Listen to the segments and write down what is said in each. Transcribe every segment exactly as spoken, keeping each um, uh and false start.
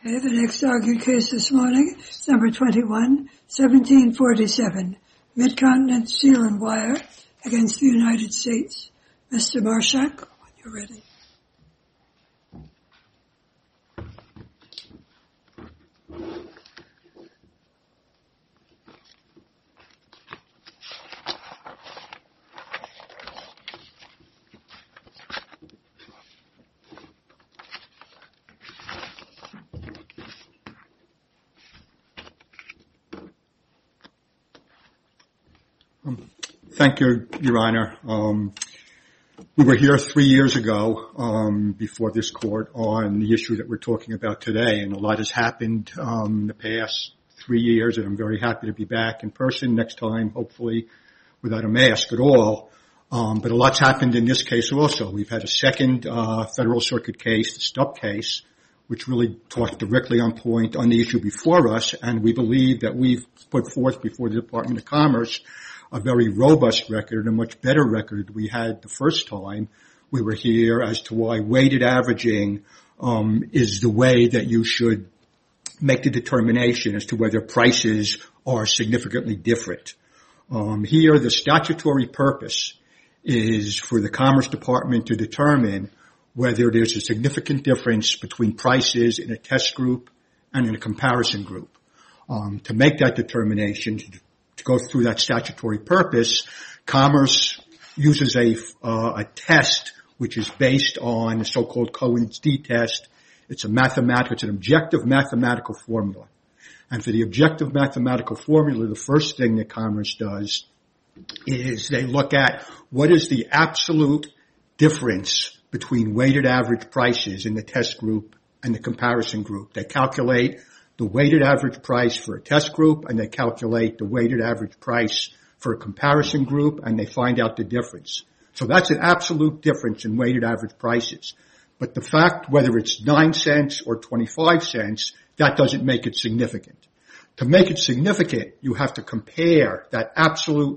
Okay, the next argued case this morning is number twenty-one, seventeen forty-seven, Midcontinent Steel and Wire against the United States. Mister Marshak, when you're ready. Thank you, Your Honor. Um, we were here three years ago um, before this court on the issue that we're talking about today, and a lot has happened um, in the past three years, and I'm very happy to be back in person next time, hopefully without a mask at all. Um, but a lot's happened in this case also. We've had a second uh, Federal Circuit case, the Stubb case, which really talked directly on point on the issue before us, and we believe that we've put forth before the Department of Commerce a very robust record, a much better record we had the first time we were here as to why weighted averaging um, is the way that you should make the determination as to whether prices are significantly different. Um, here, the statutory purpose is for the Commerce Department to determine whether there's a significant difference between prices in a test group and in a comparison group. Um, to make that determination, to To go through that statutory purpose, Commerce uses a, uh, a test which is based on the so-called Cohen's d test. It's a mathematical, it's an objective mathematical formula. And for the objective mathematical formula, the first thing that Commerce does is they look at what is the absolute difference between weighted average prices in the test group and the comparison group. They calculate the weighted average price for a test group, and they calculate the weighted average price for a comparison group, and they find out the difference. So that's an absolute difference in weighted average prices. But the fact whether it's nine cents or twenty-five cents, that doesn't make it significant. To make it significant, you have to compare that absolute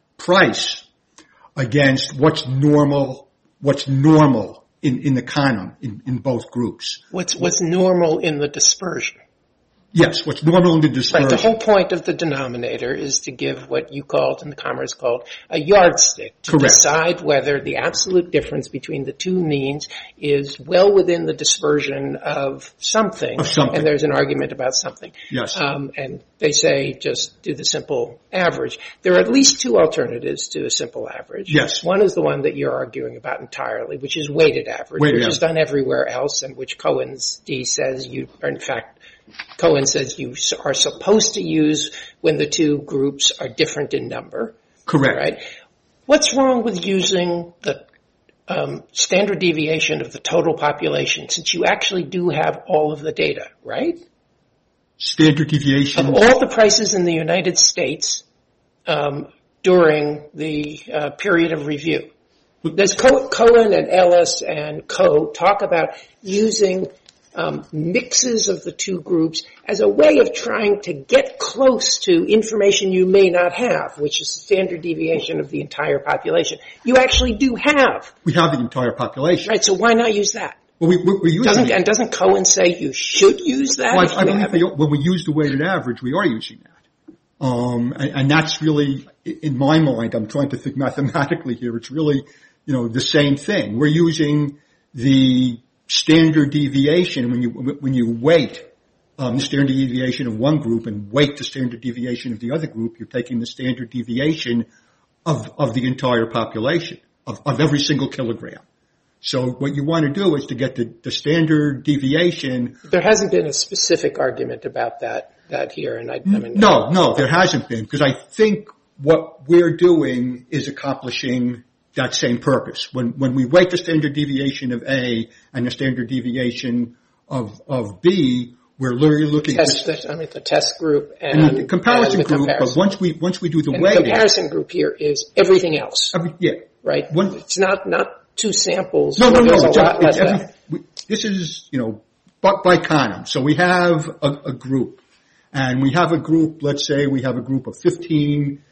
price against what's normal, what's normal in, in the column, in, in both groups. What's, what's normal in the dispersion? Yes, what's normal in the dispersion. Right, the whole point of the denominator is to give what you called, and the Commerce called, a yardstick to Correct. decide whether the absolute difference between the two means is well within the dispersion of something. Of something. And there's an argument about something. Yes. Um, and they say just do the simple average. There are at least two alternatives to a simple average. Yes. One is the one that you're arguing about entirely, which is weighted average, Weighted which average. is done everywhere else, and which Cohen's D says you are, in fact, Cohen says you are supposed to use when the two groups are different in number. Correct. Right? What's wrong with using the um, standard deviation of the total population, since you actually do have all of the data, right? Standard deviation. Of all the prices in the United States um, during the uh, period of review. There's Co- Cohen and Ellis and Co. talk about using Um, mixes of the two groups as a way of trying to get close to information you may not have, which is the standard deviation of the entire population. You actually do have. We have the entire population. Right, so why not use that? Well, we, we, we're using doesn't, it. And doesn't Cohen say you should use that? Well, I, I believe we, when we use the weighted average, we are using that. Um, and, and that's really, in my mind, I'm trying to think mathematically here, it's really, you know, the same thing. We're using the standard deviation when you when you weight um, the standard deviation of one group and weight the standard deviation of the other group, you're taking the standard deviation of of the entire population of, of every single kilogram. So what you want to do is to get the, the standard deviation. There hasn't been a specific argument about that that here, and I, I mean no, no, there hasn't been, because I think what we're doing is accomplishing that same purpose. When when we weight the standard deviation of A and the standard deviation of of B, we're literally looking test, at the, I mean the test group and, and the comparison and the group. comparison. But once we once we do the and weighting, the comparison group here is everything else. Every, yeah, right. One, it's not not two samples. No, no, no. There's a It's, lot it's less every, we, this is you know by, by column. So we have a, a group, and we have a group. Let's say we have a group of fifteen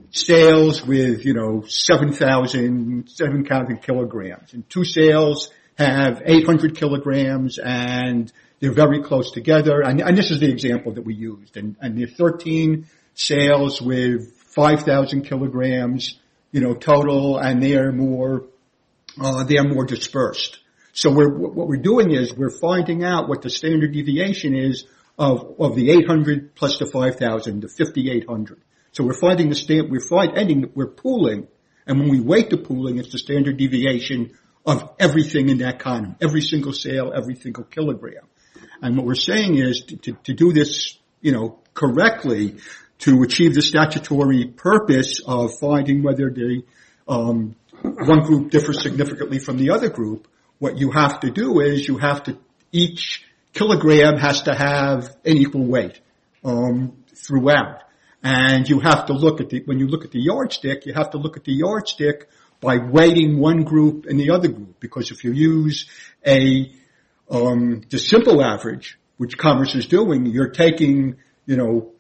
sales with, you know, seven thousand, seven counting kilograms, and two sales have eight hundred kilograms and they're very close together. And, and this is the example that we used. And, and there are thirteen sales with five thousand kilograms, you know, total, and they're more, uh, they're more dispersed. So we're, what we're doing is we're finding out what the standard deviation is of, of the eight hundred plus the five thousand, the fifty-eight hundred. So we're finding the stand, we're finding, we're pooling, and when we weight the pooling, it's the standard deviation of everything in that column, every single sale, every single kilogram. And what we're saying is to, to, to do this, you know, correctly, to achieve the statutory purpose of finding whether the um, one group differs significantly from the other group, what you have to do is you have to, each kilogram has to have an equal weight um, throughout. And you have to look at the, when you look at the yardstick, you have to look at the yardstick by weighting one group and the other group. Because if you use a, um, the simple average, which Commerce is doing, you're taking, you know,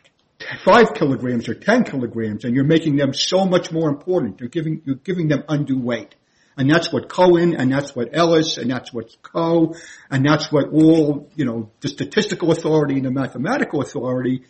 five kilograms or ten kilograms and you're making them so much more important. You're giving, you're giving them undue weight. And that's what Cohen, and that's what Ellis, and that's what Coe, and that's what all, you know, the statistical authority and the mathematical authority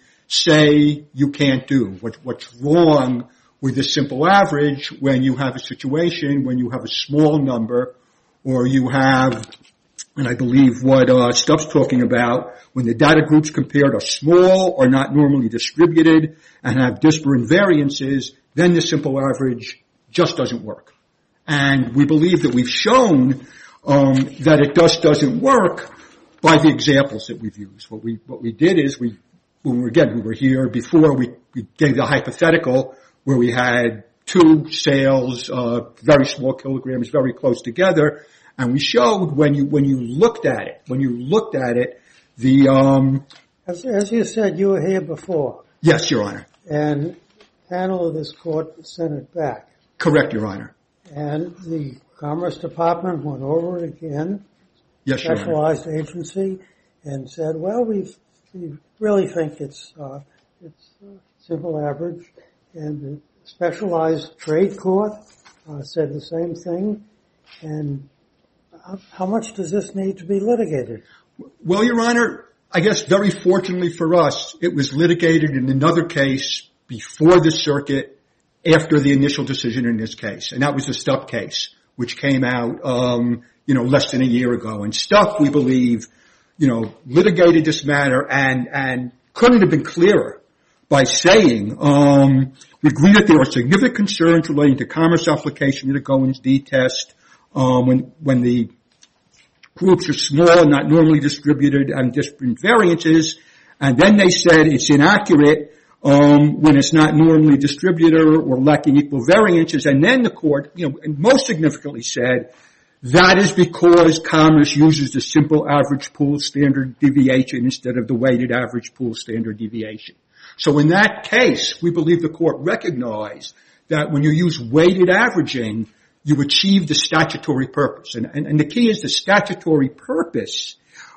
say you can't do. What, what's wrong with the simple average when you have a situation, when you have a small number, or you have, and I believe what uh, Stubbs talking about, when the data groups compared are small or not normally distributed and have disparate variances, then the simple average just doesn't work. And we believe that we've shown um, that it just doesn't work by the examples that we've used. What we what we did is we, when we were, again, we were here before, we, we gave the hypothetical where we had two sales, uh, very small kilograms, very close together, and we showed when you when you looked at it, when you looked at it, the um. As, as you said, you were here before. Yes, Your Honor. And the panel of this court sent it back. Correct, Your Honor. And the Commerce Department went over it again, yes, specialized agency, and said, well, we we really think it's uh, it's uh, simple average. And the specialized trade court uh, said the same thing. And how, how much does this need to be litigated? Well, Your Honor, I guess very fortunately for us, it was litigated in another case before the circuit, after the initial decision in this case, and that was the Stupp case, which came out, um, you know, less than a year ago. And Stupp, we believe, you know, litigated this matter and and couldn't have been clearer by saying, um, we agree that there are significant concerns relating to Commerce application of the Goins D test um, when when the groups are small and not normally distributed and different variances, and then they said it's inaccurate. Um, when it's not normally distributed or lacking equal variances. And then the court, you know, and most significantly said that is because Commerce uses the simple average pool standard deviation instead of the weighted average pool standard deviation. So in that case, we believe the court recognized that when you use weighted averaging, you achieve the statutory purpose. And, and, and the key is the statutory purpose,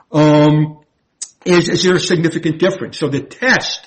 um, is, is there a significant difference? So the test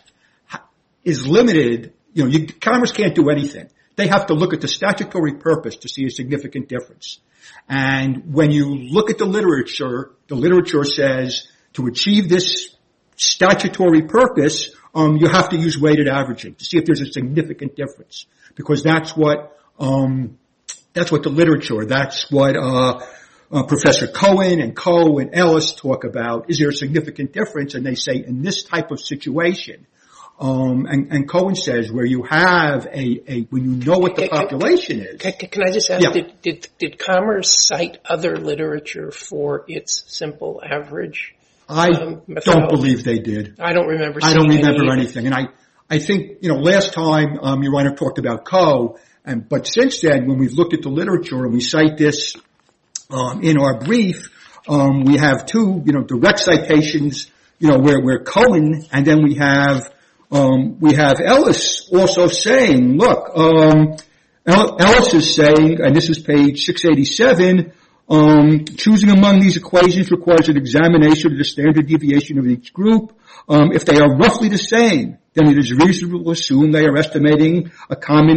is limited, you know, you, Commerce can't do anything. They have to look at the statutory purpose to see a significant difference. And when you look at the literature, the literature says to achieve this statutory purpose, um, you have to use weighted averaging to see if there's a significant difference. Because that's what, um, that's what the literature, that's what, uh, uh, Professor Cohen and Coe and Ellis talk about. Is there a significant difference? And they say in this type of situation, Um, and, and Cohen says where you have a, a when you know what the population is. Can, can I just ask, yeah. did, did, did Commerce cite other literature for its simple average? I um, don't believe they did. I don't remember I don't remember any anything. And I, I think, you know, last time, um, Your Honor talked about Coe, and, but since then, when we've looked at the literature and we cite this, um, in our brief, um, we have two, you know, direct citations, you know, where, where Cohen, and then we have, Um, we have Ellis also saying, look, um, Ellis is saying, and this is page six eighty-seven, um, choosing among these equations requires an examination of the standard deviation of each group. Um, if they are roughly the same, then it is reasonable to assume they are estimating a common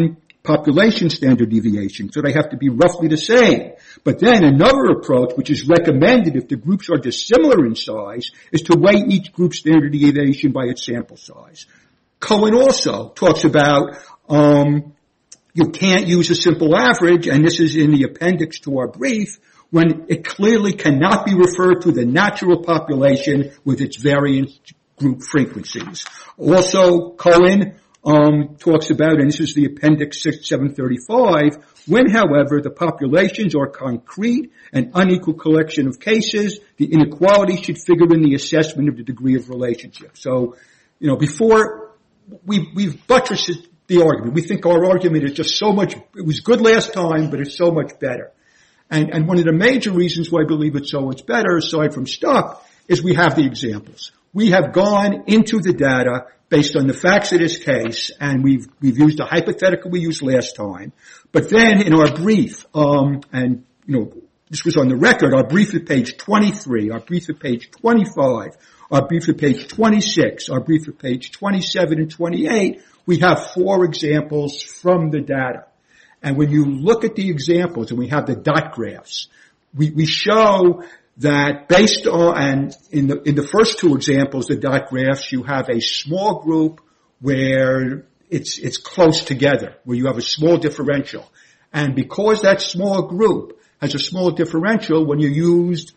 population standard deviation, so they have to be roughly the same. But then another approach, which is recommended if the groups are dissimilar in size, is to weigh each group's standard deviation by its sample size. Cohen also talks about um, you can't use a simple average, and this is in the appendix to our brief, when it clearly cannot be referred to the natural population with its variant group frequencies. Also, Cohen um, talks about, and this is the appendix seven thirty-five, when, however, the populations are concrete and unequal collection of cases, the inequality should figure in the assessment of the degree of relationship. So, you know, before we, we've buttressed the argument. We think our argument is just so much, it was good last time, but it's so much better. And, and one of the major reasons why I believe it's so much better, aside from stuff, is we have the examples. We have gone into the data based on the facts of this case, and we've, we've used a hypothetical we used last time. But then in our brief, um, and, you know, this was on the record, our brief at page twenty-three, our brief at page twenty-five, our brief at page twenty-six, our brief at page twenty-seven and twenty-eight, we have four examples from the data. And when you look at the examples, and we have the dot graphs, we, we show that based on, and in the, in the first two examples, the dot graphs, you have a small group where it's, it's close together, where you have a small differential. And because that small group has a small differential, when you used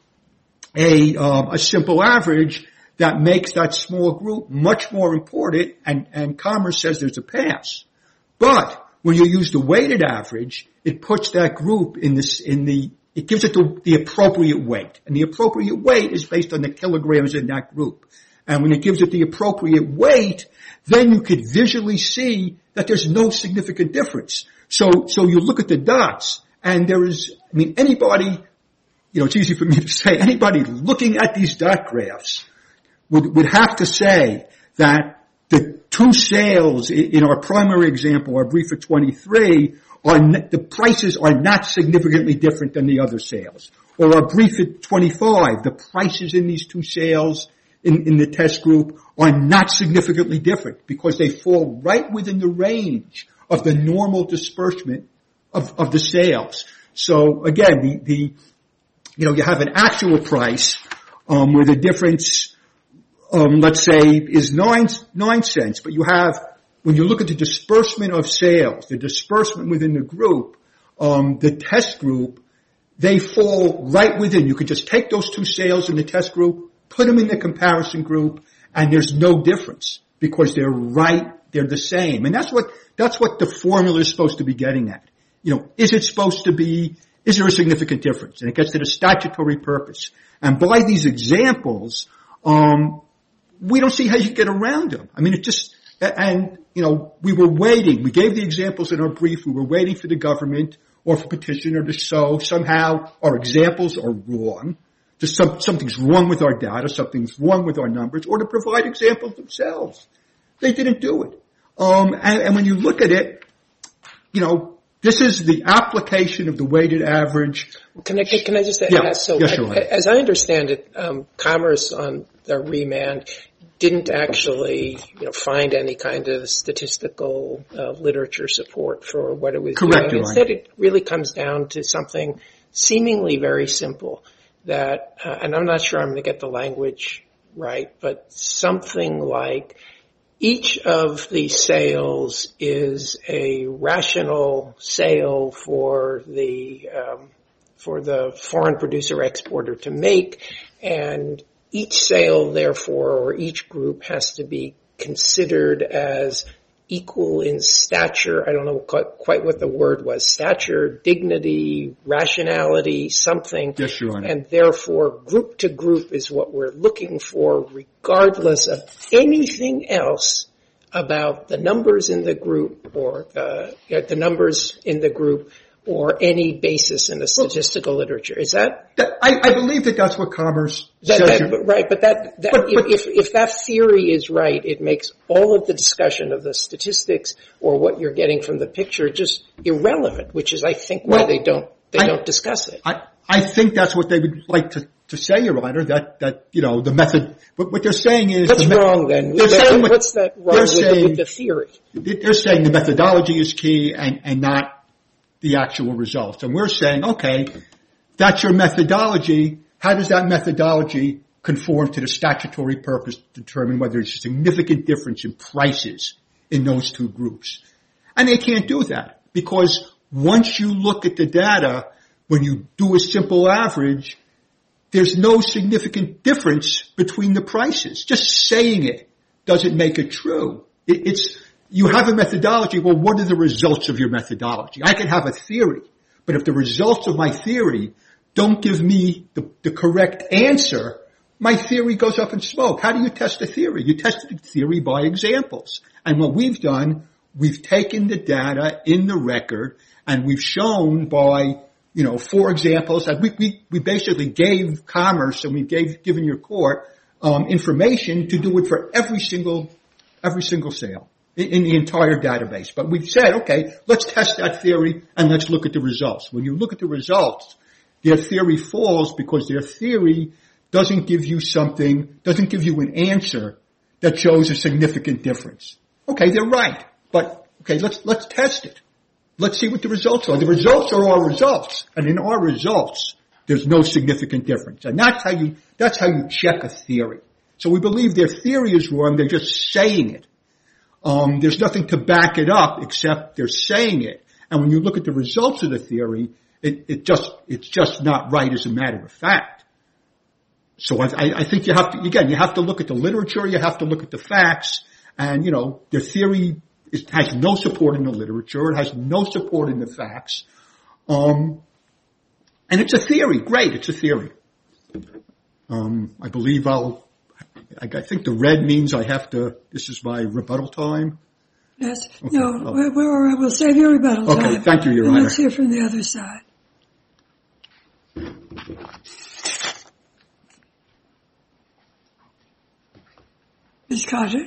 a, um, a simple average, that makes that small group much more important, and, and Commerce says there's a pass. But when you use the weighted average, it puts that group in this, in the, it gives it the, the appropriate weight. And the appropriate weight is based on the kilograms in that group. And when it gives it the appropriate weight, then you could visually see that there's no significant difference. So, so you look at the dots, and there is, I mean, anybody, you know, it's easy for me to say, anybody looking at these dot graphs would, would have to say that the two sales in our primary example, our brief at twenty-three, are the prices are not significantly different than the other sales. Or our brief at twenty-five, the prices in these two sales in, in the test group are not significantly different because they fall right within the range of the normal disbursement of, of the sales. So again, the, the, you know, you have an actual price, um, where the difference, Um, let's say, is nine, nine cents, but you have, when you look at the disbursement of sales, the disbursement within the group, um, the test group, they fall right within. You could just take those two sales in the test group, put them in the comparison group, and there's no difference because they're right, they're the same. And that's what, that's what the formula is supposed to be getting at. You know, is it supposed to be, is there a significant difference? And it gets to the statutory purpose. And by these examples, um, we don't see how you get around them. I mean, it just, and, you know, we were waiting. We gave the examples in our brief. We were waiting for the government or for petitioner to show somehow our examples are wrong. Just some, something's wrong with our data, something's wrong with our numbers, or to provide examples themselves. They didn't do it. Um, and, and when you look at it, you know, this is the application of the weighted average. Can I, can I just add yeah. that? So yeah, sure. I, as I understand it, um, Commerce on the remand didn't actually, you know, find any kind of statistical uh, literature support for what it was Correct, doing. Instead, it really comes down to something seemingly very simple that, uh, and I'm not sure I'm going to get the language right, but something like each of the sales is a rational sale for the um, for the foreign producer exporter to make, and each sale, therefore, or each group has to be considered as equal in stature. I don't know quite, quite what the word was. Stature, dignity, rationality, something. Yes, Your Honor. And therefore, group to group is what we're looking for, regardless of anything else about the numbers in the group or the, you know, the numbers in the group or any basis in the statistical well, literature. Is that? that I, I believe that that's what Commerce that, says. That, right, but that, that but, but, if, if that theory is right, it makes all of the discussion of the statistics or what you're getting from the picture just irrelevant, which is, I think, why well, they don't they I, don't discuss it. I, I think that's what they would like to to say, Your Honor, that, that, you know, the method, but what they're saying is... What's the wrong then? They're saying what, What's that wrong with, saying, with the theory? They're saying the methodology is key and, and not the actual results. And we're saying, okay, that's your methodology. How does that methodology conform to the statutory purpose to determine whether there's a significant difference in prices in those two groups? And they can't do that because once you look at the data, when you do a simple average, there's no significant difference between the prices. Just saying it doesn't make it true. It, it's, you have a methodology. Well, what are the results of your methodology? I can have a theory, but if the results of my theory don't give me the, the correct answer, my theory goes up in smoke. How do you test a theory? You test the theory by examples. And what we've done, we've taken the data in the record and we've shown by, you know, four examples that we, we, we basically gave Commerce and we gave, given your court, um, information to do it for every single, every single sale in, in the entire database. But we've said, okay, let's test that theory and let's look at the results. When you look at the results, their theory falls because their theory doesn't give you something, doesn't give you an answer that shows a significant difference. Okay, they're right. But, okay, let's, let's test it. Let's see what the results are. The results are our results. And in our results, there's no significant difference. And that's how you, that's how you check a theory. So we believe their theory is wrong. They're just saying it. Um, there's nothing to back it up except they're saying it. And when you look at the results of the theory, it, it just, it's just not right as a matter of fact. So I, I think you have to, again, you have to look at the literature, you have to look at the facts, and, you know, their theory is, has no support in the literature, it has no support in the facts, um, and it's a theory. Great, it's a theory. Um, I believe I'll, I, I think the red means I have to, this is my rebuttal time. Yes, okay. no, oh. we're, we're all right. We'll save your rebuttal okay, time. Okay, thank you, Your and Honor. Let's hear from the other side. Miz Carter.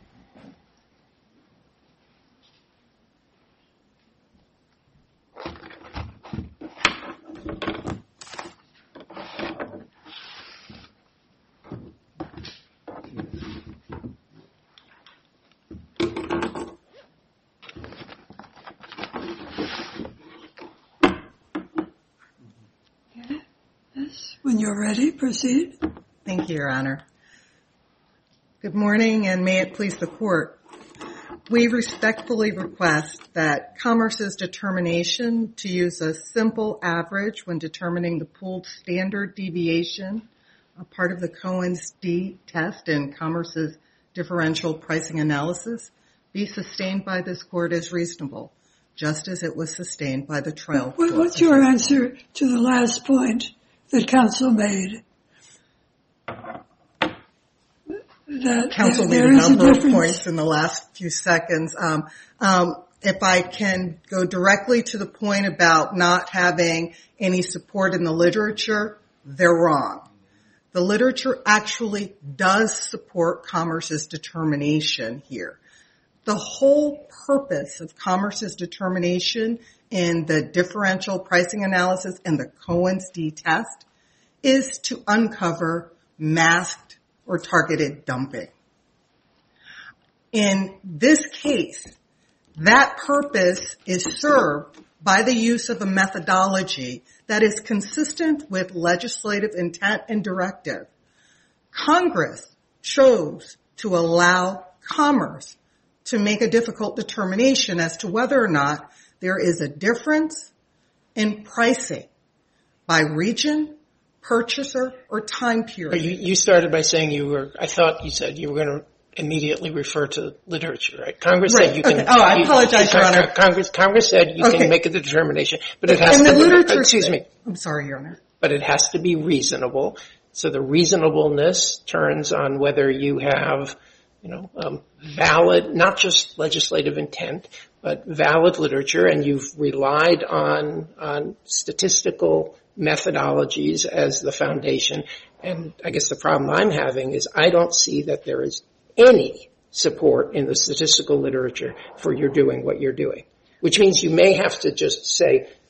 Yes, when you're ready, proceed. Thank you, Your Honor. Good morning, and may it please the Court. We respectfully request that Commerce's determination to use a simple average when determining the pooled standard deviation, a part of the Cohen's d test in Commerce's differential pricing analysis, be sustained by this Court as reasonable, just as it was sustained by the trial court. What's your answer to the last point that counsel made? That Counsel made a number of points in the last few seconds. Um, um, if I can go directly to the point about not having any support in the literature, they're wrong. The literature actually does support Commerce's determination here. The whole purpose of Commerce's determination in the differential pricing analysis and the Cohen's d test is to uncover masked or targeted dumping. In this case, that purpose is served by the use of a methodology that is consistent with legislative intent and directive. Congress chose to allow Commerce to make a difficult determination as to whether or not there is a difference in pricing by region, purchaser, or time period. You, you started by saying you were, I thought you said you were going to immediately refer to literature, right? Congress right. said you can. Okay. Oh, I you, apologize, you, Your Honor. Congress, Congress said you okay. can make a determination, but it has and to the be, literature, excuse me. I'm sorry, Your Honor. But it has to be reasonable. So the reasonableness turns on whether you have, you know, um, valid, not just legislative intent, but valid literature, and you've relied on, on statistical methodologies as the foundation. And I guess the problem I'm having is I don't see that there is any support in the statistical literature for your doing what you're doing, which means you may have to just say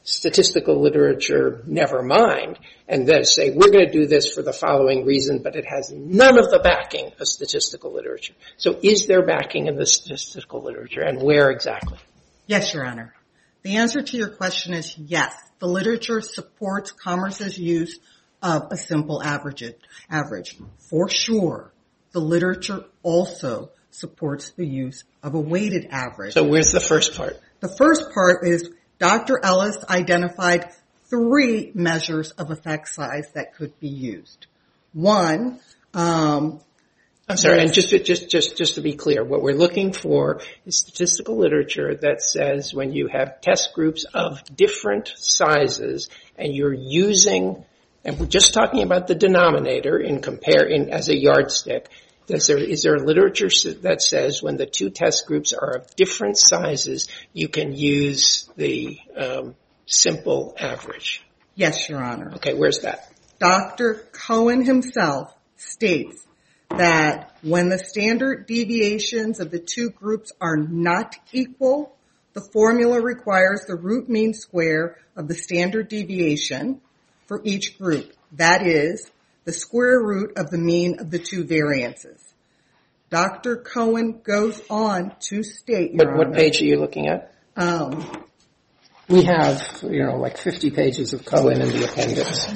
statistical literature, never mind, and then say, we're going to do this for the following reason, but it has none of the backing of statistical literature. So is there backing in the statistical literature, and where exactly? Yes, Your Honor. The answer to your question is yes. The literature supports Commerce's use of a simple average. average. For sure, the literature also supports the use of a weighted average. So where's the first part? The first part is Doctor Ellis identified three measures of effect size that could be used. One, um, I'm sorry, and just to, just just just to be clear, what we're looking for is statistical literature that says when you have test groups of different sizes and you're using, and we're just talking about the denominator in compare in as a yardstick. Is there, is there literature that says when the two test groups are of different sizes, you can use the um, simple average? Yes, Your Honor. Okay, where's that? Doctor Cohen himself states that when the standard deviations of the two groups are not equal, the formula requires the root mean square of the standard deviation for each group. That is, the square root of the mean of the two variances. Doctor Cohen goes on to state, Your What, what Honor, page are you looking at? Um, we have, you know, like fifty pages of Cohen in the appendix.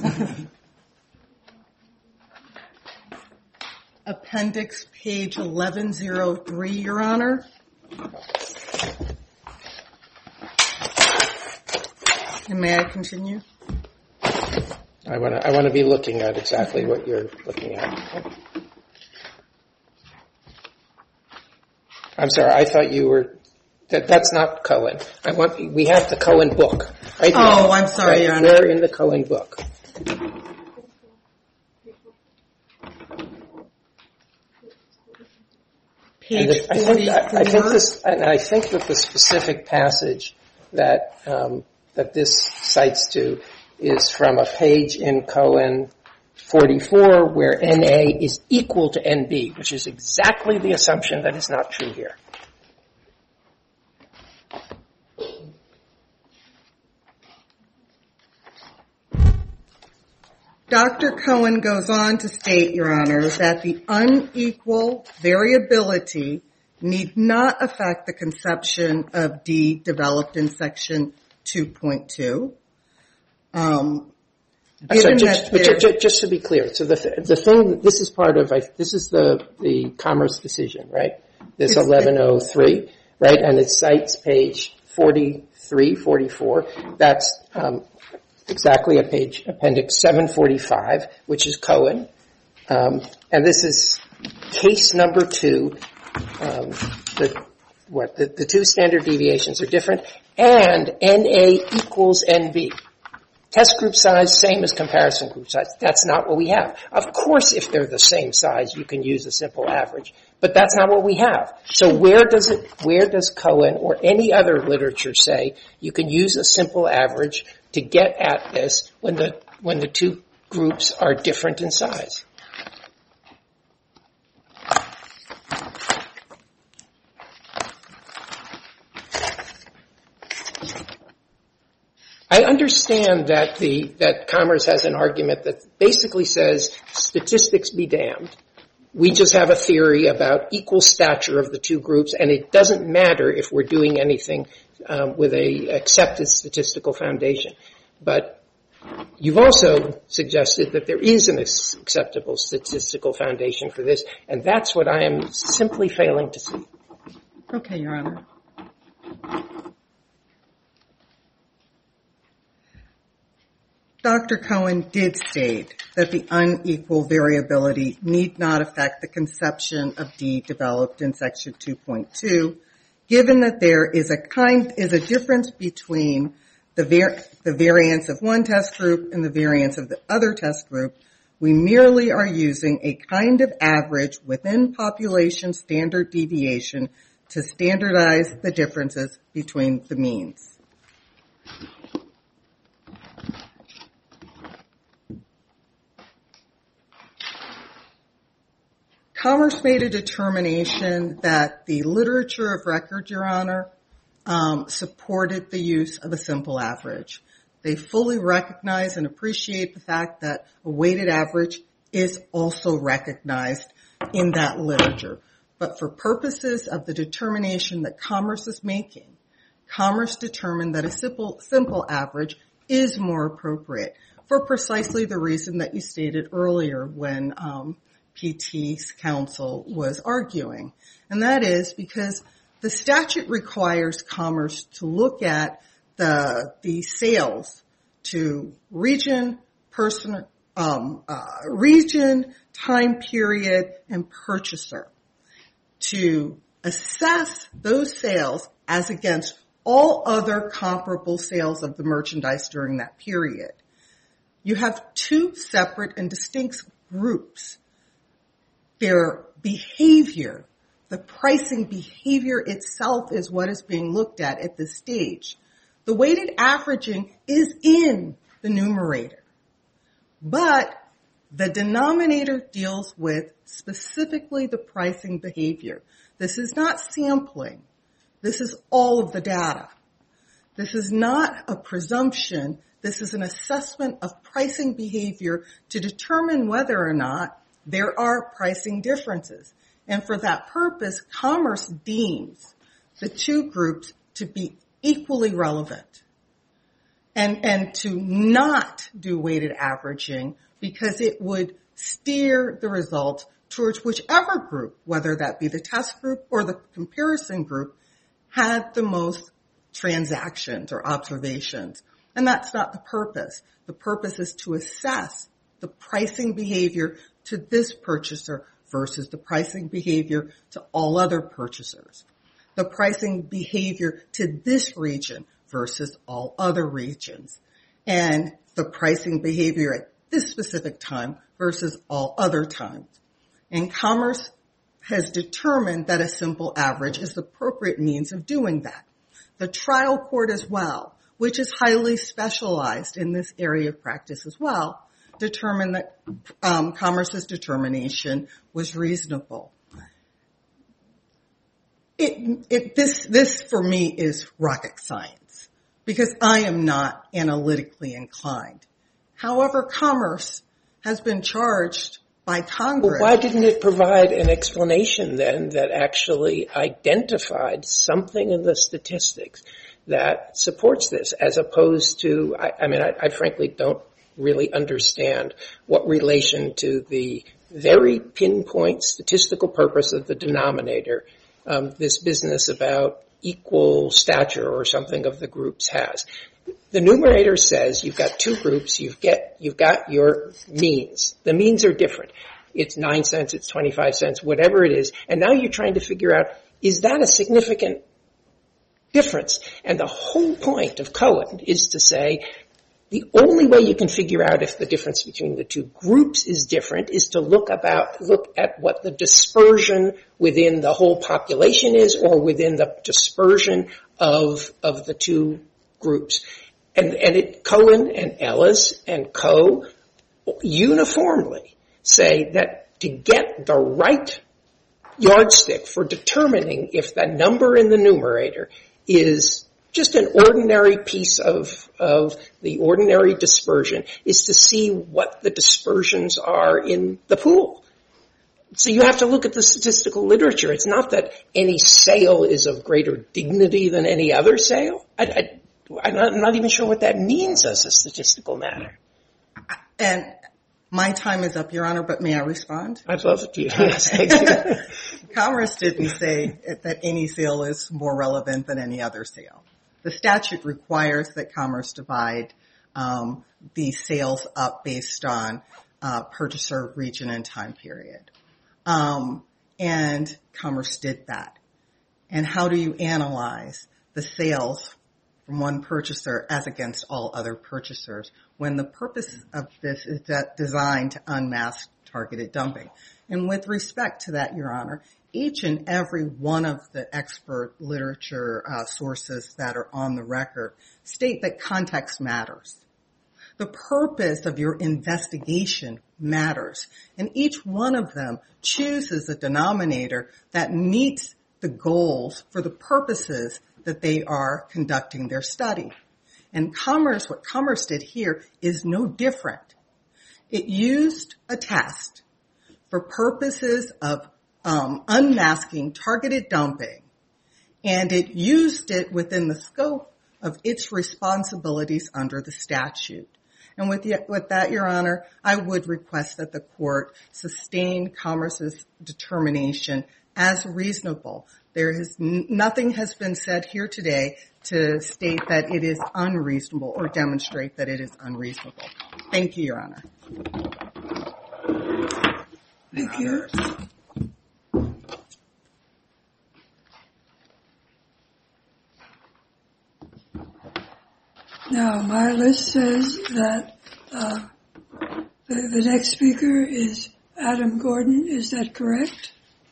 Appendix page eleven oh three, Your Honor. And may I continue? I want to I want to be looking at exactly what you're looking at. I'm sorry, I thought you were that that's not Cohen. I want we have the Cohen book. Right Oh, there. I'm sorry, right, Your Honor. Where in the Cohen book? Page I think, I, I think forty-four. this, and I think that the specific passage that um, that this cites to is from a page in Cohen forty-four where N A is equal to N B, which is exactly the assumption that is not true here. Doctor Cohen goes on to state, Your Honor, that the unequal variability need not affect the conception of D developed in section two point two. Um, I'm sorry, given just, that just, just, just to be clear, so the th- the thing, this is part of, I, this is the, the Commerce decision, right? This eleven oh three, right? And it cites page forty-three, forty-four. That's um, exactly a page, appendix seven forty-five, which is Cohen. Um, and this is case number two. Um, the, what, the, the two standard deviations are different, and N A equals N B. Test group size, same as comparison group size. That's not what we have. Of course, if they're the same size, you can use a simple average, but that's not what we have. So where does it, where does Cohen or any other literature say you can use a simple average to get at this when the, when the two groups are different in size? I understand that the, that Commerce has an argument that basically says statistics be damned. We just have a theory about equal stature of the two groups, and it doesn't matter if we're doing anything um, with a accepted statistical foundation. But you've also suggested that there is an acceptable statistical foundation for this, and that's what I am simply failing to see. Okay, Your Honor. Doctor Cohen did state that the unequal variability need not affect the conception of D developed in section two point two, given that there is a kind, is a difference between the var- the variance of one test group and the variance of the other test group. We merely are using a kind of average within population standard deviation to standardize the differences between the means. Commerce made a determination that the literature of record, Your Honor, um, supported the use of a simple average. They fully recognize and appreciate the fact that a weighted average is also recognized in that literature. But for purposes of the determination that Commerce is making, Commerce determined that a simple, simple average is more appropriate for precisely the reason that you stated earlier when um, P T's counsel was arguing. And that is because the statute requires Commerce to look at the the sales to region, person, um, uh, region, time period, and purchaser to assess those sales as against all other comparable sales of the merchandise during that period. You have two separate and distinct groups. Their behavior, the pricing behavior itself is what is being looked at at this stage. The weighted averaging is in the numerator, but the denominator deals with specifically the pricing behavior. This is not sampling. This is all of the data. This is not a presumption. This is an assessment of pricing behavior to determine whether or not there are pricing differences. And for that purpose, Commerce deems the two groups to be equally relevant and, and to not do weighted averaging because it would steer the result towards whichever group, whether that be the test group or the comparison group, had the most transactions or observations. And that's not the purpose. The purpose is to assess the pricing behavior to this purchaser versus the pricing behavior to all other purchasers. The pricing behavior to this region versus all other regions. And the pricing behavior at this specific time versus all other times. And Commerce has determined that a simple average is the appropriate means of doing that. The trial court as well, which is highly specialized in this area of practice as well, determined that um, Commerce's determination was reasonable. It, it, this, this for me is rocket science because I am not analytically inclined. However, Commerce has been charged by Congress. Well, why didn't it provide an explanation then that actually identified something in the statistics that supports this as opposed to, I, I mean, I, I frankly don't really understand what relation to the very pinpoint statistical purpose of the denominator um, this business about equal stature or something of the groups has. The numerator says you've got two groups, you've get, you've got your means. The means are different. It's nine cents, it's twenty-five cents, whatever it is. And now you're trying to figure out, is that a significant difference? And the whole point of Cohen is to say the only way you can figure out if the difference between the two groups is different is to look about, look at what the dispersion within the whole population is or within the dispersion of, of the two groups. And, and it, Cohen and Ellis and Co. uniformly say that to get the right yardstick for determining if the number in the numerator is just an ordinary piece of, of the ordinary dispersion is to see what the dispersions are in the pool. So you have to look at the statistical literature. It's not that any sale is of greater dignity than any other sale. I, I, I'm not, I'm not even sure what that means as a statistical matter. And my time is up, Your Honor, but may I respond? I'd love to. Yes, thank you. Commerce didn't say that any sale is more relevant than any other sale. The statute requires that Commerce divide um, the sales up based on uh, purchaser, region, and time period. Um, and Commerce did that. And how do you analyze the sales from one purchaser as against all other purchasers when the purpose of this is that designed to unmask targeted dumping? And with respect to that, Your Honor, each and every one of the expert literature uh, sources that are on the record state that context matters. The purpose of your investigation matters. And each one of them chooses a denominator that meets the goals for the purposes that they are conducting their study. And Commerce, what Commerce did here is no different. It used a test for purposes of um, unmasking targeted dumping, and it used it within the scope of its responsibilities under the statute. And with, the, with that, Your Honor, I would request that the court sustain Commerce's determination as reasonable. There is n- nothing has been said here today to state that it is unreasonable or demonstrate that it is unreasonable. Thank you, Your Honor. Thank you. Now, my list says that uh, the, the next speaker is Adam Gordon. Is that correct?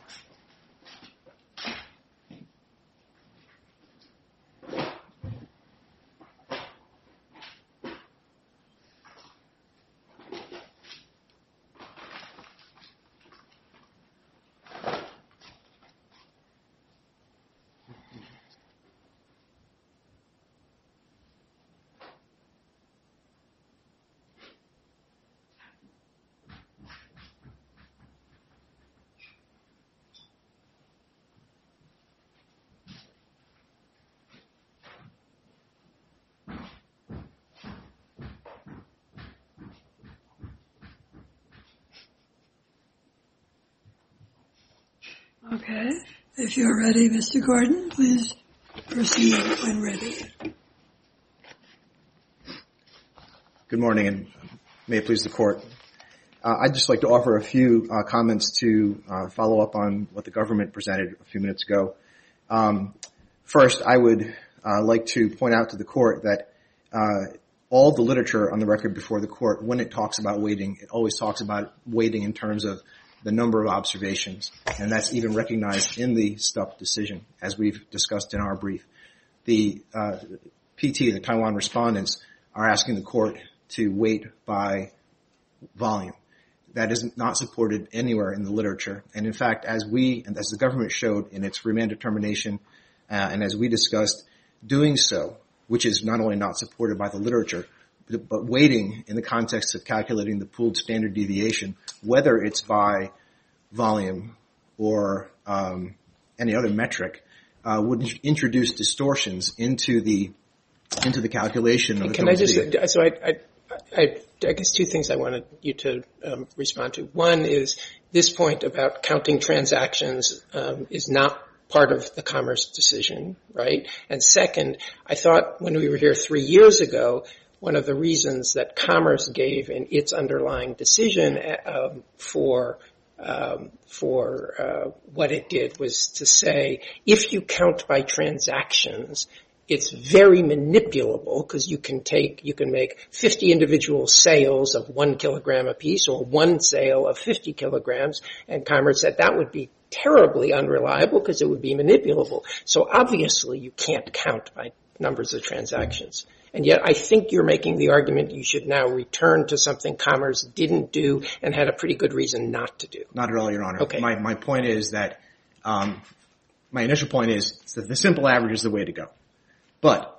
Okay. If you're ready, Mister Gordon, please proceed when ready. Good morning, and may it please the Court. Uh, I'd just like to offer a few uh, comments to uh, follow up on what the government presented a few minutes ago. Um, first, I would uh, like to point out to the Court that uh, all the literature on the record before the Court, when it talks about weighting, it always talks about weighting in terms of the number of observations, and that's even recognized in the Stupp decision, as we've discussed in our brief. The uh, P T, the Taiwan respondents, are asking the Court to weight by volume. That is not supported anywhere in the literature, and in fact, as we, and as the government showed in its remand determination, uh, and as we discussed, doing so, which is not only not supported by the literature, but weighting in the context of calculating the pooled standard deviation, whether it's by volume or um, any other metric, uh, would introduce distortions into the into the calculation of the Can I just, so I, I, I, I guess two things I wanted you to um, respond to. One is this point about counting transactions um, is not part of the Commerce decision, right? And second, I thought when we were here three years ago, one of the reasons that Commerce gave in its underlying decision um, for um, for uh, what it did was to say, if you count by transactions, it's very manipulable because you can take, you can make fifty individual sales of one kilogram apiece or one sale of fifty kilograms. And Commerce said that would be terribly unreliable because it would be manipulable. So obviously you can't count by numbers of transactions. And yet I think you're making the argument you should now return to something Commerce didn't do and had a pretty good reason not to do. Not at all, Your Honor. Okay. My, my point is that, um, my initial point is that the simple average is the way to go. But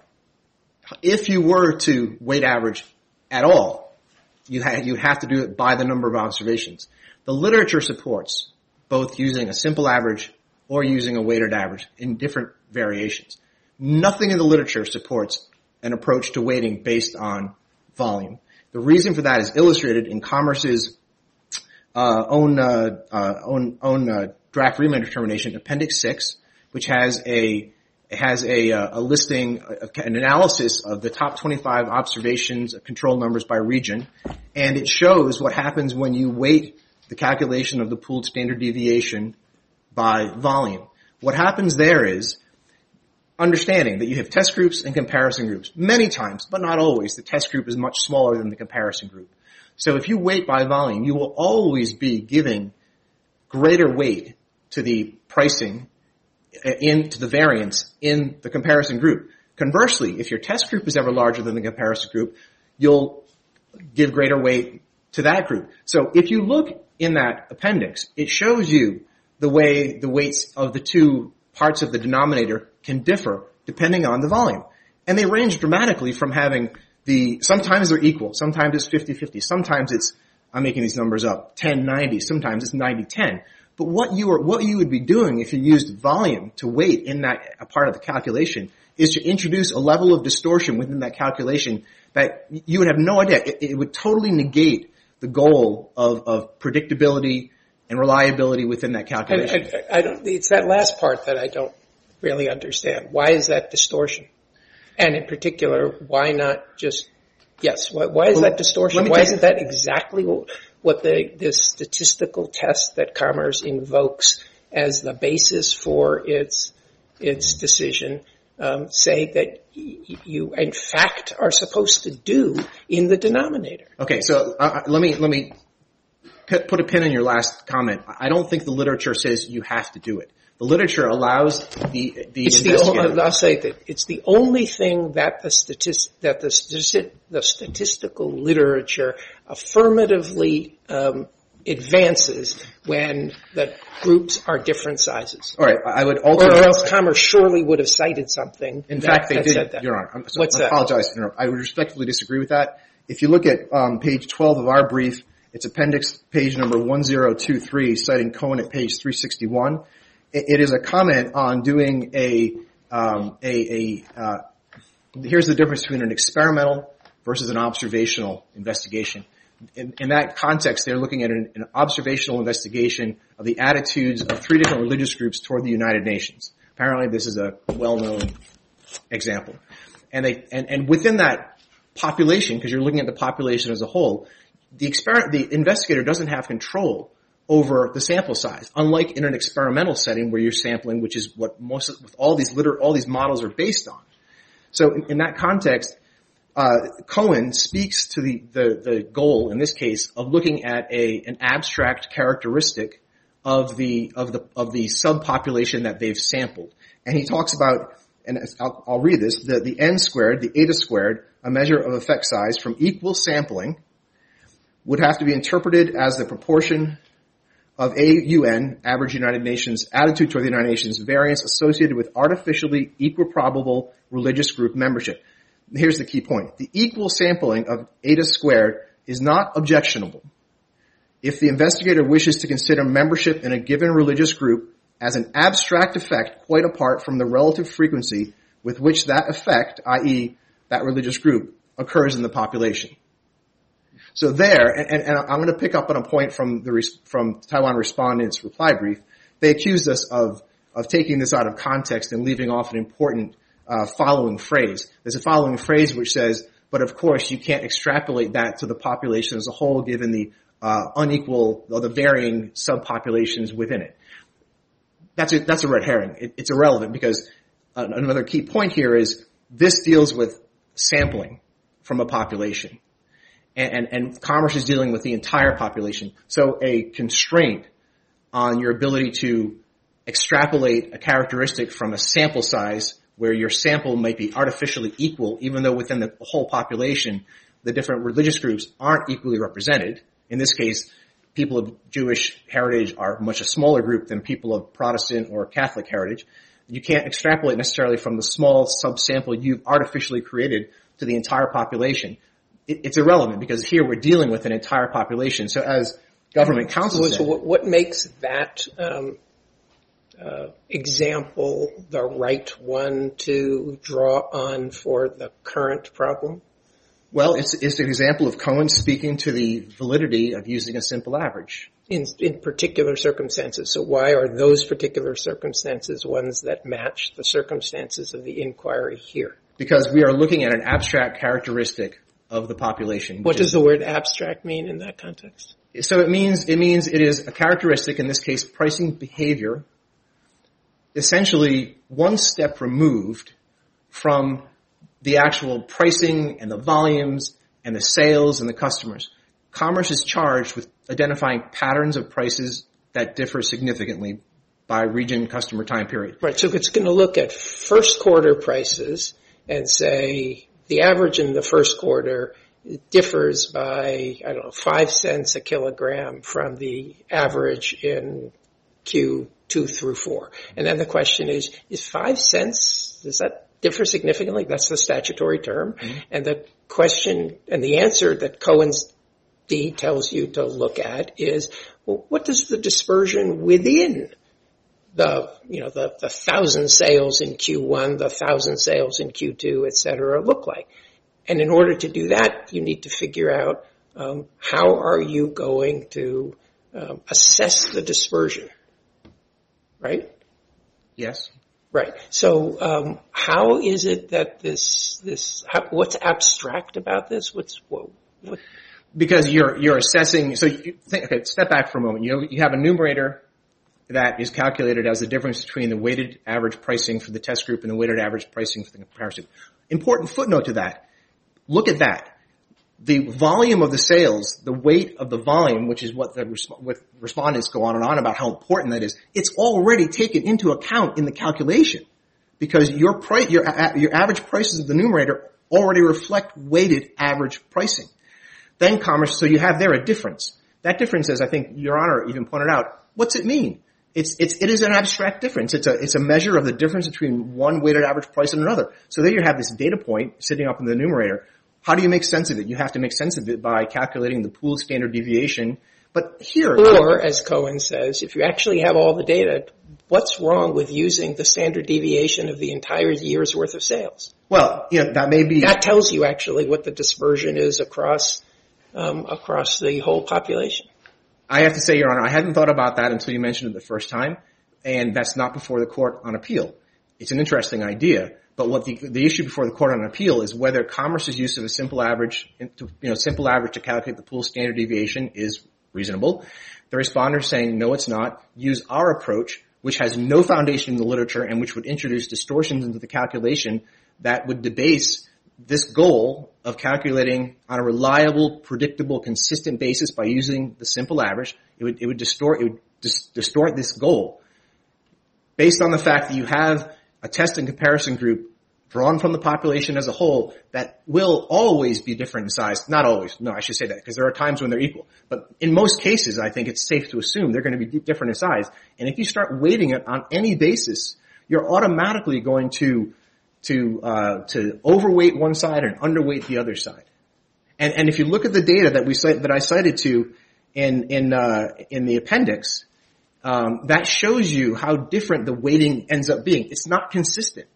if you were to weight average at all, you ha- you have to do it by the number of observations. The literature supports both using a simple average or using a weighted average in different variations. Nothing in the literature supports an approach to weighting based on volume. The reason for that is illustrated in Commerce's uh, own uh, uh, own own uh, draft remand determination, Appendix six, which has a has a, a listing, an analysis of the top twenty-five observations, control numbers by region, and it shows what happens when you weight the calculation of the pooled standard deviation by volume. What happens there is, understanding that you have test groups and comparison groups. Many times, but not always, the test group is much smaller than the comparison group. So if you weight by volume, you will always be giving greater weight to the pricing in, to the variance in the comparison group. Conversely, if your test group is ever larger than the comparison group, you'll give greater weight to that group. So if you look in that appendix, it shows you the way the weights of the two parts of the denominator can differ depending on the volume. And they range dramatically from having the, sometimes they're equal, sometimes it's fifty-fifty, sometimes it's, I'm making these numbers up, ten ninety, sometimes it's ninety ten. But what you are, what you would be doing if you used volume to weight in that a part of the calculation is to introduce a level of distortion within that calculation that you would have no idea. It, it would totally negate the goal of, of predictability and reliability within that calculation. I, I, I don't, it's that last part that I don't really understand. Why is that distortion? And in particular, why not just, yes, why, why is well, that distortion? Why isn't that exactly what, what the, this statistical test that Commerce invokes as the basis for its, its decision, um, say that y- you, in fact, are supposed to do in the denominator? Okay, so uh, let me, let me put a pin in your last comment. I don't think the literature says you have to do it. The literature allows the the it's investigator. The, I'll say that it's the only thing that the statist that the stati- the statistical literature affirmatively um, advances when the groups are different sizes. All right, I would also. Or, or else Commerce surely would have cited something. In that, fact, they that did, said that. Your Honor. I'm, so, What's I that? apologize to interrupt. I would respectfully disagree with that. If you look at um, page twelve of our brief, it's appendix page number one zero two three, citing Cohen at page three sixty-one. It is a comment on doing a, um, a, a, uh, here's the difference between an experimental versus an observational investigation. In, in that context, they're looking at an, an observational investigation of the attitudes of three different religious groups toward the United Nations. Apparently this is a well-known example. And they, and, and within that population, because you're looking at the population as a whole, the exper- the investigator doesn't have control over the sample size, unlike in an experimental setting where you're sampling, which is what most of, with all these liter, all these models are based on. So in, in that context, uh, Cohen speaks to the, the, the goal in this case of looking at a, an abstract characteristic of the, of the, of the subpopulation that they've sampled. And he talks about, and I'll, I'll read this, the, the n squared, the eta squared, a measure of effect size from equal sampling would have to be interpreted as the proportion of A U N, average United Nations, attitude toward the United Nations, variance associated with artificially equiprobable religious group membership. Here's the key point. The equal sampling of eta squared is not objectionable if the investigator wishes to consider membership in a given religious group as an abstract effect quite apart from the relative frequency with which that effect, that is that religious group, occurs in the population. So there, and, and I'm going to pick up on a point from the from Taiwan Respondent's reply brief. They accused us of of taking this out of context and leaving off an important uh, following phrase. There's a following phrase which says, "But of course, you can't extrapolate that to the population as a whole, given the uh, unequal or the varying subpopulations within it." That's a that's a red herring. It, it's irrelevant because uh, another key point here is this deals with sampling from a population. And, and Commerce is dealing with the entire population. So a constraint on your ability to extrapolate a characteristic from a sample size where your sample might be artificially equal, even though within the whole population, the different religious groups aren't equally represented. In this case, people of Jewish heritage are much a smaller group than people of Protestant or Catholic heritage. You can't extrapolate necessarily from the small subsample you've artificially created to the entire population. It's irrelevant because here we're dealing with an entire population. So as government counsel so, said, so what makes that um, uh, example the right one to draw on for the current problem? Well, it's, it's an example of Cohen speaking to the validity of using a simple average. In, in particular circumstances. So why are those particular circumstances ones that match the circumstances of the inquiry here? Because we are looking at an abstract characteristic of the population. What does the word abstract mean in that context? So it means, it means it is a characteristic, in this case, pricing behavior, essentially one step removed from the actual pricing and the volumes and the sales and the customers. Commerce is charged with identifying patterns of prices that differ significantly by region, customer, time period. Right, so it's going to look at first quarter prices and say the average in the first quarter differs by, I don't know, five cents a kilogram from the average in Q two through four. And then the question is, is five cents, does that differ significantly? That's the statutory term. Mm-hmm. And the question and the answer that Cohen's D tells you to look at is, well, what does the dispersion within the, you know, the, the thousand sales in Q one, the thousand sales in Q two, et cetera, look like? And in order to do that, you need to figure out um, how are you going to um, assess the dispersion, right? Yes. Right. So um, how is it that this this how, what's abstract about this? What's what? what? Because you're you're assessing. So you think, okay, step back for a moment. You you have a numerator that is calculated as the difference between the weighted average pricing for the test group and the weighted average pricing for the comparison. Important footnote to that. Look at that. The volume of the sales, the weight of the volume, which is what the resp- with respondents go on and on about how important that is, it's already taken into account in the calculation because your price, your, your average prices of the numerator already reflect weighted average pricing. Then commerce, so you have there a difference. That difference, as I think Your Honor even pointed out, what's it mean? It's, it's, it is an abstract difference. It's a, it's a measure of the difference between one weighted average price and another. So there you have this data point sitting up in the numerator. How do you make sense of it? You have to make sense of it by calculating the pooled standard deviation. But here... Or, as Cohen says, if you actually have all the data, what's wrong with using the standard deviation of the entire year's worth of sales? Well, you know, that may be... That tells you actually what the dispersion is across um, across the whole population. I have to say, Your Honor, I hadn't thought about that until you mentioned it the first time, and that's not before the court on appeal. It's an interesting idea. But what the, the issue before the court on appeal is whether Commerce's use of a simple average, you know, simple average to calculate the pool standard deviation is reasonable. The responder is saying, no, it's not. Use our approach, which has no foundation in the literature and which would introduce distortions into the calculation that would debase this goal of calculating on a reliable, predictable, consistent basis by using the simple average. It would, it would distort, it would dis- distort this goal based on the fact that you have a test and comparison group drawn from the population as a whole that will always be different in size. Not always. No, I should say that because there are times when they're equal. But in most cases, I think it's safe to assume they're going to be different in size. And if you start weighting it on any basis, you're automatically going to to uh to overweight one side and underweight the other side. And and if you look at the data that we cite that I cited to in in uh in the appendix, Um, that shows you how different the weighting ends up being. It's not consistent.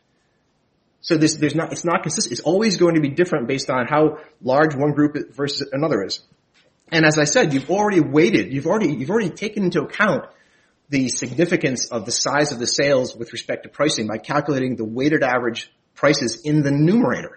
So this, there's not, it's not consistent. It's always going to be different based on how large one group versus another is. And as I said, you've already weighted, you've already, you've already taken into account the significance of the size of the sales with respect to pricing by calculating the weighted average prices in the numerator.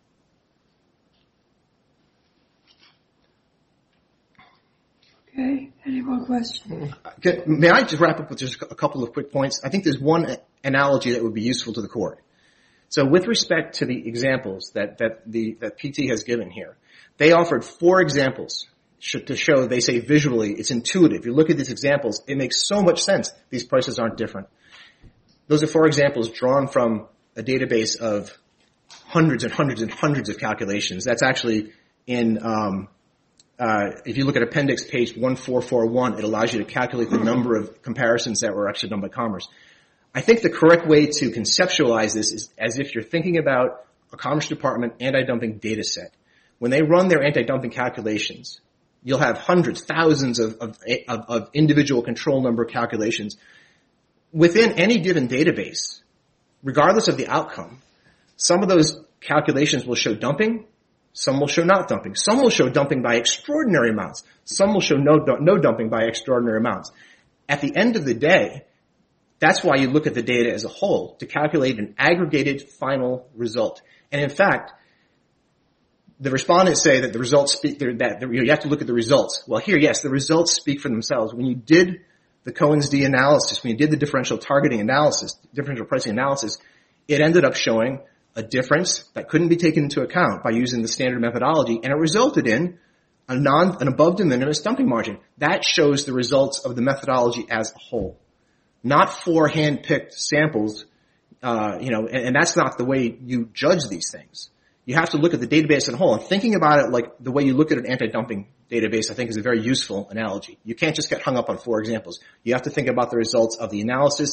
Okay. Any more questions? May I just wrap up with just a couple of quick points? I think there's one analogy that would be useful to the court. So with respect to the examples that, that the, that P T has given here, they offered four examples to show, they say visually, it's intuitive. You look at these examples, it makes so much sense. These prices aren't different. Those are four examples drawn from a database of hundreds and hundreds and hundreds of calculations. That's actually in, um, Uh, if you look at appendix page one four four one, it allows you to calculate the number of comparisons that were actually done by Commerce. I think the correct way to conceptualize this is as if you're thinking about a Commerce Department anti-dumping data set. When they run their anti-dumping calculations, you'll have hundreds, thousands of, of, of, of individual control number calculations. Within any given database, regardless of the outcome, some of those calculations will show dumping. Some will show not dumping. Some will show dumping by extraordinary amounts. Some will show no, no dumping by extraordinary amounts. At the end of the day, that's why you look at the data as a whole to calculate an aggregated final result. And in fact, the respondents say that the results speak, that you have to look at the results. Well, here, yes, the results speak for themselves. When you did the Cohen's d analysis, when you did the differential targeting analysis, differential pricing analysis, it ended up showing a difference that couldn't be taken into account by using the standard methodology, and it resulted in a non, an above de minimis dumping margin. That shows the results of the methodology as a whole, not four hand-picked samples, uh, you know, and, and that's not the way you judge these things. You have to look at the database as a whole, and thinking about it like the way you look at an anti-dumping database, I think, is a very useful analogy. You can't just get hung up on four examples. You have to think about the results of the analysis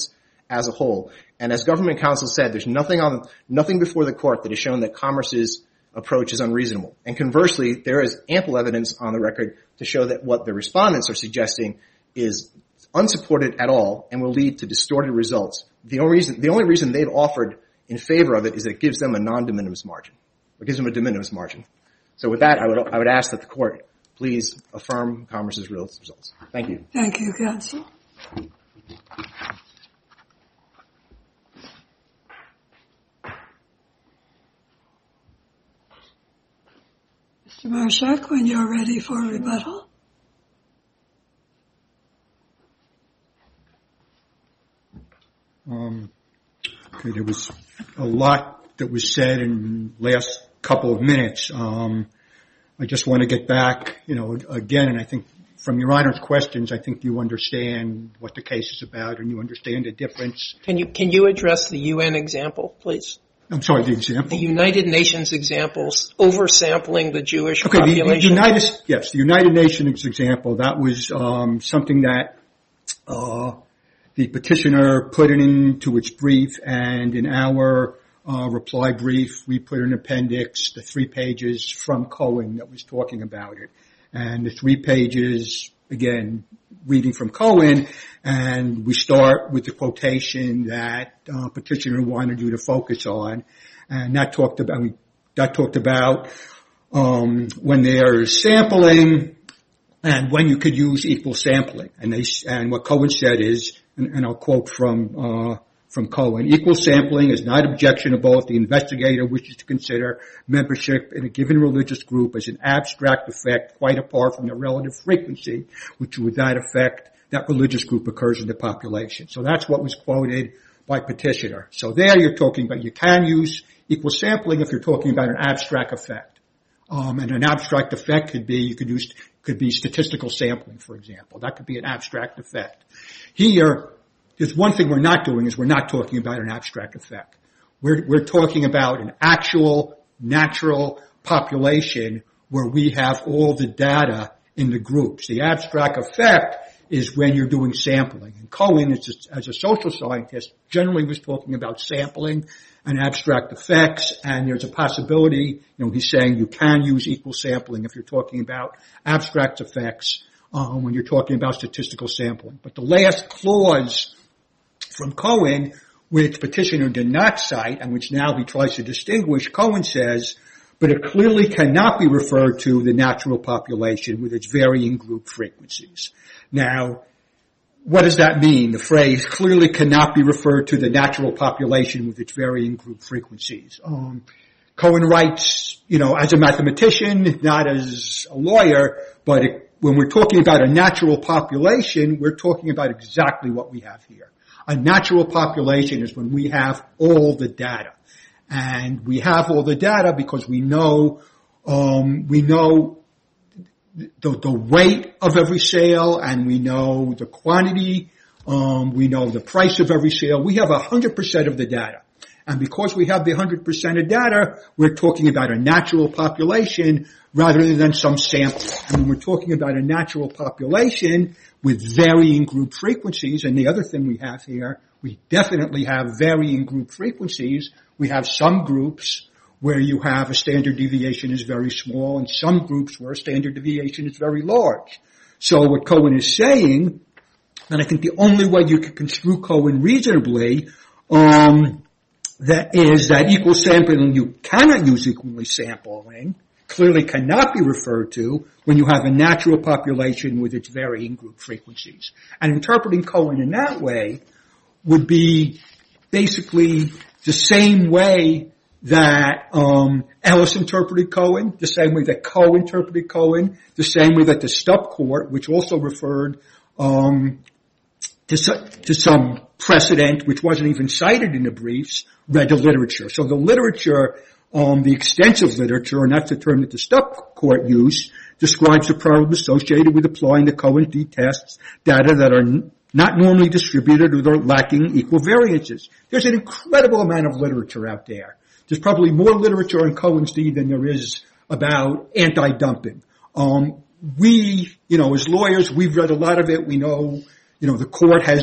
as a whole. And as government counsel said, there's nothing on, nothing before the court that has shown that Commerce's approach is unreasonable. And conversely, there is ample evidence on the record to show that what the respondents are suggesting is unsupported at all and will lead to distorted results. The only reason, the only reason they've offered in favor of it is that it gives them a non-de minimis margin. It gives them a de minimis margin. So with that, I would, I would ask that the court please affirm Commerce's results. Thank you. Thank you, counsel. Mister Marshak, when you're ready for rebuttal. Um, okay, there was a lot that was said in the last couple of minutes. Um, I just want to get back, you know, again, and I think from Your Honor's questions, I think you understand what the case is about and you understand the difference. Can you, can you address the U N example, please? I'm sorry, the example? The United Nations examples oversampling the Jewish okay, population. The, the United, yes, the United Nations example, that was um, something that uh, the petitioner put it into its brief, and in our uh, reply brief, we put an appendix, the three pages from Cohen that was talking about it. And the three pages, again, reading from Cohen, and we start with the quotation that uh, petitioner wanted you to focus on, and that talked about that talked about um, when there's sampling and when you could use equal sampling. And they and what Cohen said is, and, and I'll quote from uh, from Cohen: equal sampling is not objectionable if the investigator wishes to consider membership in a given religious group as an abstract effect quite apart from the relative frequency which with that effect that religious group occurs in the population. So that's what was quoted by petitioner. So there you're talking about you can use equal sampling if you're talking about an abstract effect. Um, and an abstract effect could be, you could use, could be statistical sampling, for example. That could be an abstract effect. Here, there's one thing we're not doing is we're not talking about an abstract effect. We're, we're talking about an actual natural population where we have all the data in the groups. The abstract effect is when you're doing sampling. And Cohen, as a, as a social scientist, generally was talking about sampling and abstract effects, and there's a possibility, you know, he's saying you can use equal sampling if you're talking about abstract effects um, when you're talking about statistical sampling. But the last clause from Cohen, which petitioner did not cite, and which now he tries to distinguish, Cohen says, but it clearly cannot be referred to the natural population with its varying group frequencies. Now, what does that mean? The phrase clearly cannot be referred to the natural population with its varying group frequencies. Um, Cohen writes, you know, as a mathematician, not as a lawyer, but it, when we're talking about a natural population, we're talking about exactly what we have here. A natural population is when we have all the data. And we have all the data because we know, um, we know the, the weight of every sale, and we know the quantity, um, we know the price of every sale. We have one hundred percent of the data. And because we have the one hundred percent of data, we're talking about a natural population rather than some sample. And when we're talking about a natural population with varying group frequencies, and the other thing we have here, we definitely have varying group frequencies. We have some groups where you have a standard deviation is very small, and some groups where a standard deviation is very large. So what Cohen is saying, and I think the only way you can construe Cohen reasonably, um, that is that equal sampling, you cannot use equally sampling, clearly cannot be referred to when you have a natural population with its varying group frequencies. And interpreting Cohen in that way would be basically the same way that um Ellis interpreted Cohen, the same way that Coe interpreted Cohen, the same way that the Stupp Court, which also referred um to, to some precedent which wasn't even cited in the briefs, read the literature. So the literature, um the extensive literature, and that's the term that the Stupp Court used, describes the problem associated with applying the Cohen t-tests data that are n- not normally distributed or they're lacking equal variances. There's an incredible amount of literature out there. There's probably more literature on Cohen's D than there is about anti-dumping. Um, we, you know, as lawyers, we've read a lot of it. We know, you know, the court has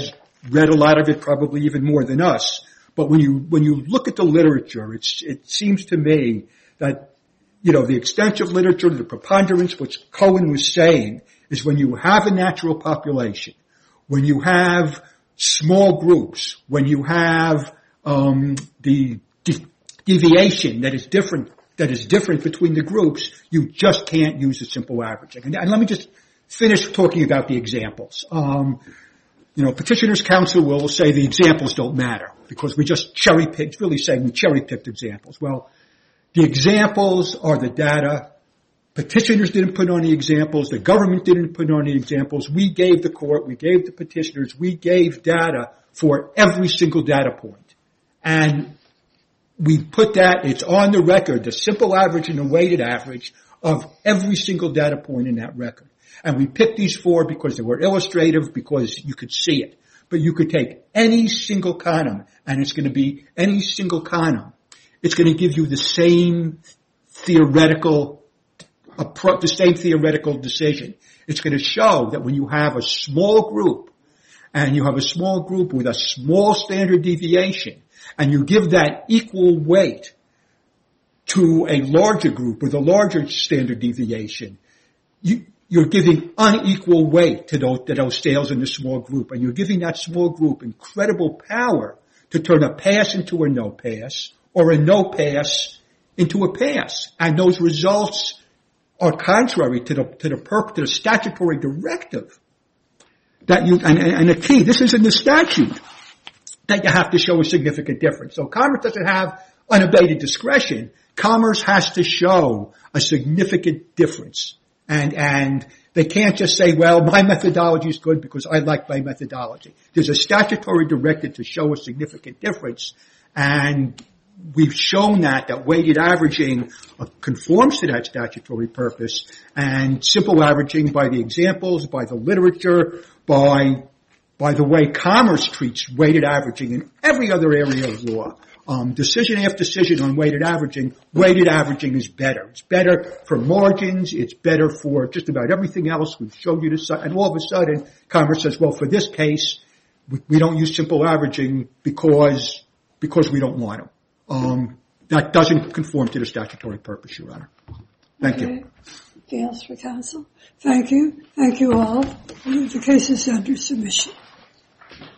read a lot of it, probably even more than us. But when you, when you look at the literature, it's, it seems to me that, you know, the extensive literature, the preponderance, what Cohen was saying is when you have a natural population, when you have small groups, when you have, um, the de- deviation that is different, that is different between the groups, you just can't use a simple averaging. And, and let me just finish talking about the examples. Um, You know, petitioners' counsel will say the examples don't matter because we just cherry picked, really saying we cherry picked examples. Well, the examples are the data. Petitioners didn't put on the examples. The government didn't put on the examples. We gave the court, we gave the petitioners, we gave data for every single data point. And we put that, it's on the record, the simple average and the weighted average of every single data point in that record. And we picked these four because they were illustrative, because you could see it. But you could take any single column, and it's going to be any single column. It's going to give you the same theoretical, the same theoretical decision. It's going to show that when you have a small group, and you have a small group with a small standard deviation, and you give that equal weight to a larger group with a larger standard deviation, you, you're giving unequal weight to those, to those scales in the small group, and you're giving that small group incredible power to turn a pass into a no pass, or a no pass into a pass. And those results are contrary to the, to the purpose, to the statutory directive that you, and, and the key, this is in the statute, that you have to show a significant difference. So Commerce doesn't have unabated discretion. Commerce has to show a significant difference. And, and they can't just say, well, my methodology is good because I like my methodology. There's a statutory directive to show a significant difference. And we've shown that, that weighted averaging conforms to that statutory purpose, and simple averaging by the examples, by the literature, by, by the way Commerce treats weighted averaging in every other area of law. Um, decision after decision on weighted averaging, weighted averaging is better. It's better for margins. It's better for just about everything else. We've showed you this, and all of a sudden, Commerce says, well, for this case, we, we don't use simple averaging because, because we don't want to. Um, that doesn't conform to the statutory purpose, Your Honor. Thank okay. you. Anything else for counsel? Thank you. Thank you all. The case is under submission.